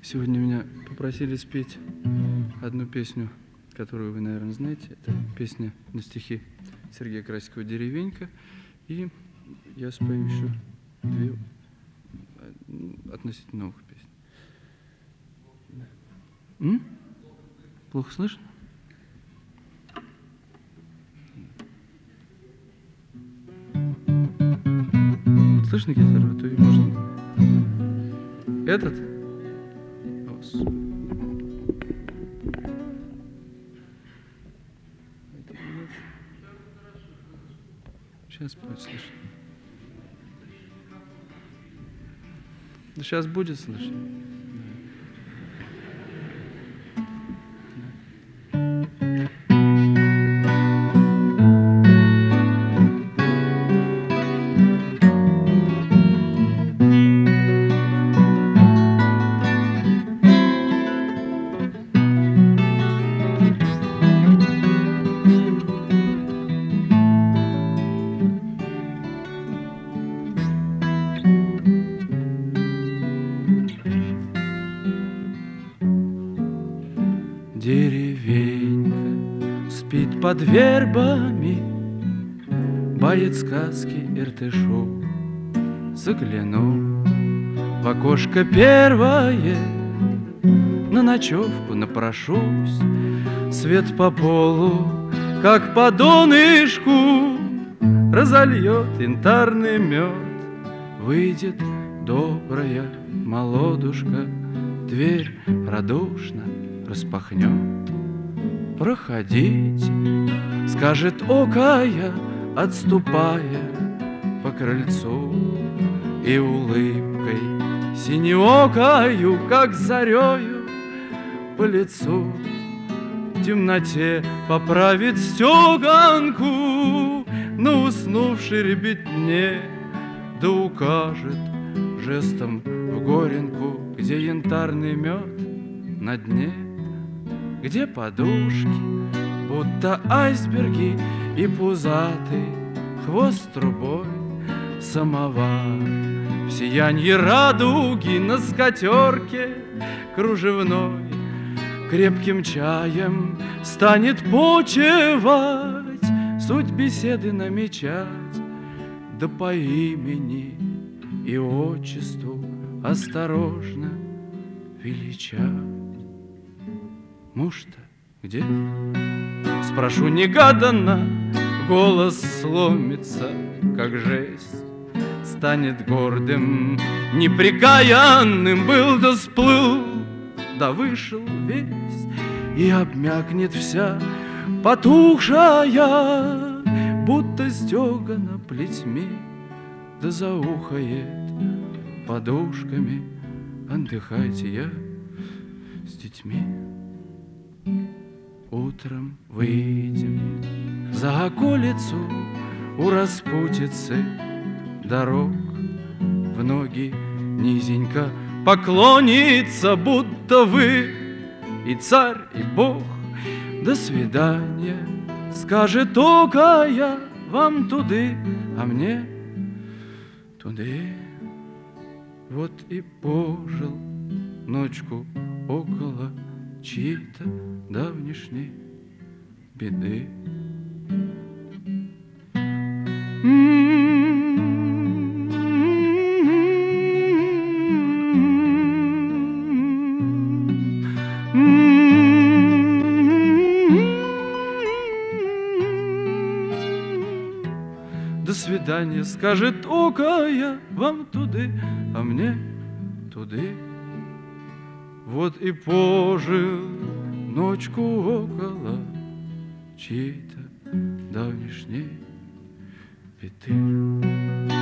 Сегодня меня попросили спеть одну песню, которую вы, наверное, знаете. Это песня на стихи Сергея Красикова «Деревенька». И я спою еще две относительно новых песен. Плохо слышно? Слышно гитару? А то и можно. Этот? Сейчас будет слышно. Да сейчас будет слышно. Деревенька спит под вербами, бает сказки Иртышу. Загляну в окошко первое, на ночевку напрошусь. Свет по полу, как по донышку, разольет янтарный мед. Выйдет добрая молодушка, дверь радушно распахнет. Проходите, скажет окая, отступая по крыльцу, и улыбкой синеокою, как зарею, по лицу в темноте поправит стеганку на уснувшей ребятне, да укажет жестом в горенку, где янтарный мед на дне, где подушки, будто айсберги, и пузатый хвост трубой, самовар в сиянье радуги на скатерке кружевной крепким чаем станет почивать, суть беседы намечать, да по имени и отчеству осторожно величать. Муж-то где? Спрошу негаданно, голос сломится, как жесть, станет гордым, непрекаянным. Был да сплыл, да вышел весь, и обмякнет вся потухшая, будто стегана плетьми, да заухает подушками. Отдыхайте, я с детьми. Утром выйдем за околицу, у распутицы дорог в ноги низенько поклонится, будто вы и царь, и бог. До свидания, скажет окая, вам туды, а мне туды. Вот и пожил ночку около чьей-то давнишней беды. До свидания, скажет окая, вам туды, а мне туды. Вот и пожил ночку около чьей-то давнишней беды.